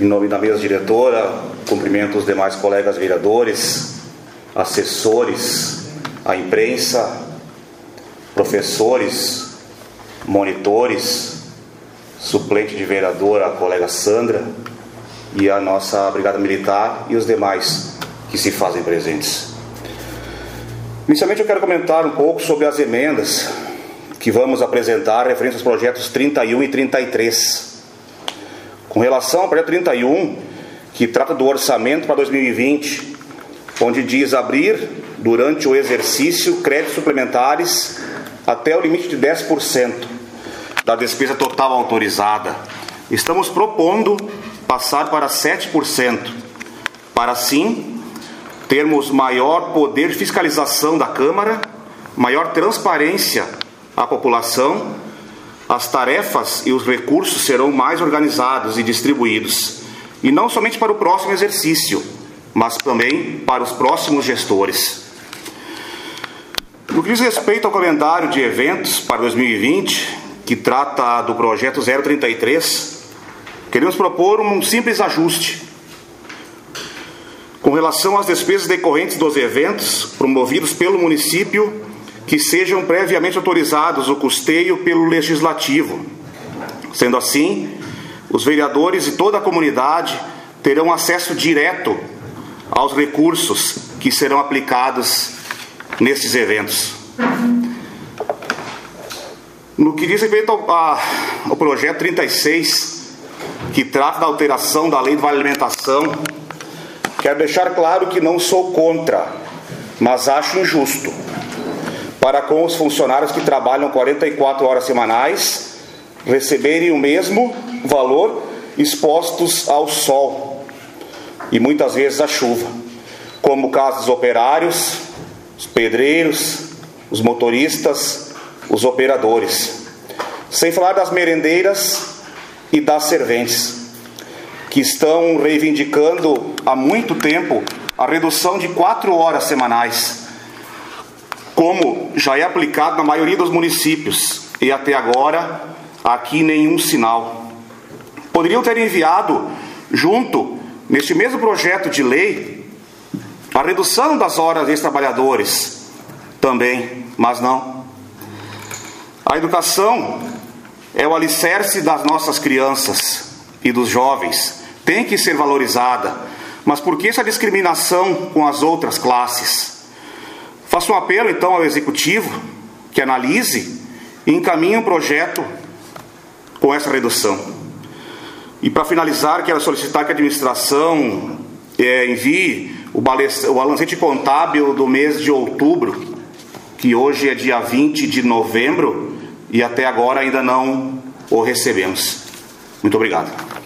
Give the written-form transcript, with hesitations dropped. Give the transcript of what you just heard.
Em nome da mesa diretora, cumprimento os demais colegas vereadores, assessores, a imprensa, professores, monitores, suplente de vereadora, a colega Sandra, e a nossa Brigada Militar e os demais que se fazem presentes. Inicialmente eu quero comentar um pouco sobre as emendas que vamos apresentar referente aos projetos 31 e 33. Com relação ao projeto 31, que trata do orçamento para 2020, onde diz abrir, durante o exercício, créditos suplementares até o limite de 10% da despesa total autorizada. Estamos propondo passar para 7%, para assim termos maior poder de fiscalização da Câmara, maior transparência à população. As tarefas e os recursos serão mais organizados e distribuídos, e não somente para o próximo exercício, mas também para os próximos gestores. No que diz respeito ao calendário de eventos para 2020, que trata do projeto 033, queremos propor um simples ajuste com relação às despesas decorrentes dos eventos promovidos pelo município, que sejam previamente autorizados o custeio pelo Legislativo. Sendo assim, os vereadores e toda a comunidade terão acesso direto aos recursos que serão aplicados nesses eventos. No que diz respeito ao projeto 36, que trata da alteração da Lei do Vale Alimentação, quero deixar claro que não sou contra, mas acho injusto para com os funcionários que trabalham 44 horas semanais receberem o mesmo valor expostos ao sol e muitas vezes à chuva, como o caso dos operários, os pedreiros, os motoristas, os operadores, sem falar das merendeiras e das serventes, que estão reivindicando há muito tempo a redução de 4 horas semanais, como já é aplicado na maioria dos municípios, e até agora aqui nenhum sinal. Poderiam ter enviado junto, neste mesmo projeto de lei, a redução das horas dos trabalhadores também, mas não. A educação é o alicerce das nossas crianças e dos jovens, tem que ser valorizada, mas por que essa discriminação com as outras classes? Faço um apelo, então, ao Executivo que analise e encaminhe um projeto com essa redução. E, para finalizar, quero solicitar que a administração envie o balancete contábil do mês de outubro, que hoje é dia 20 de novembro, e até agora ainda não o recebemos. Muito obrigado.